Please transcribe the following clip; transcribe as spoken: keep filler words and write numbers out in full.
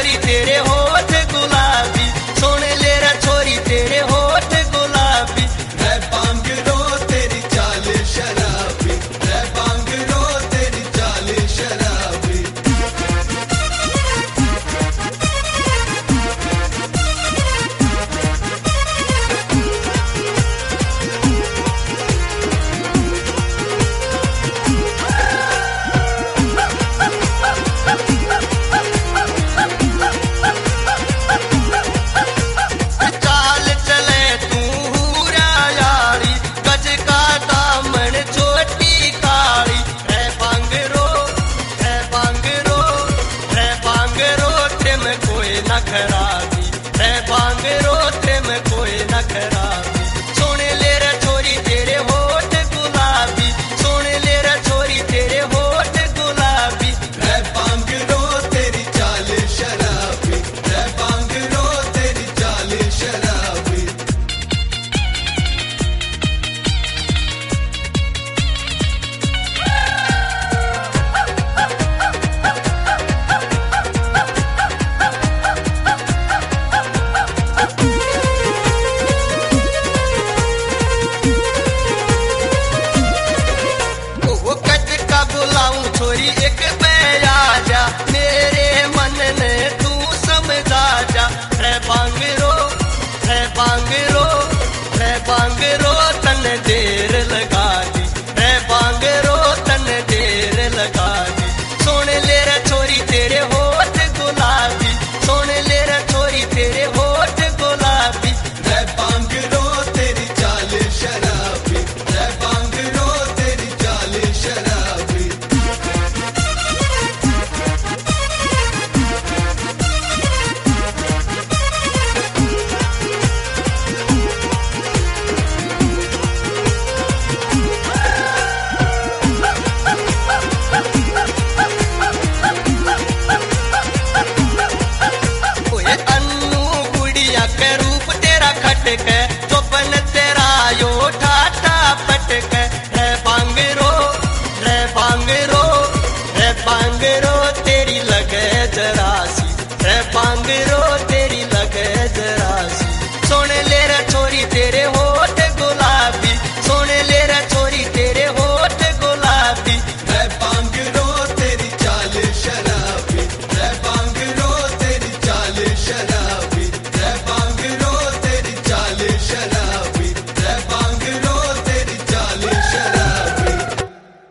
छोरी तेरे होठ गुलाबी, सुन ले रे छोरी तेरे होठ गुलाबी। मैं बांगरो तेरी चाल शराबी, मैं बांगरो तेरी चाल शराबी। चाल चले तू हूरा यारी, गज का दामन छोटी काली। है बांगरो है बांगरो है बांगरो तेरे में कोई न खराबी, है बांगरो तेरे में कोई न खराबी। सुन ले रे छोरी तेरे होठ गुलाबी, सुन ले रे छोरी तेरे होठ गुलाबी। मैं बांगरो तेरी चाल शराबी, मैं बांगरो तेरी चाल शराबी। वो कद का बुलाऊं छोरी एक पे आजा, मेरे मन ने तू समझा जा। है बांगरो है बांगरो है बांगरो तन देर लगा दी, है बांगरो तन देर लगा दी। सुन ले रे छोरी तेरे होठ गुलाबी, सुन ले रे छोरी तेरे होठ गुलाबी। मैं बांगरो तेरी चाल शराबी, मैं बांगरो तेरी चाल शराबी। ओए अन्नू गुड़िया के रूप तेरा खटके, चौपन तेरा यो ठाटा पटके। है बांगरो है बांगरो है बांगरो तेरी लगे जरासी, है बांगरो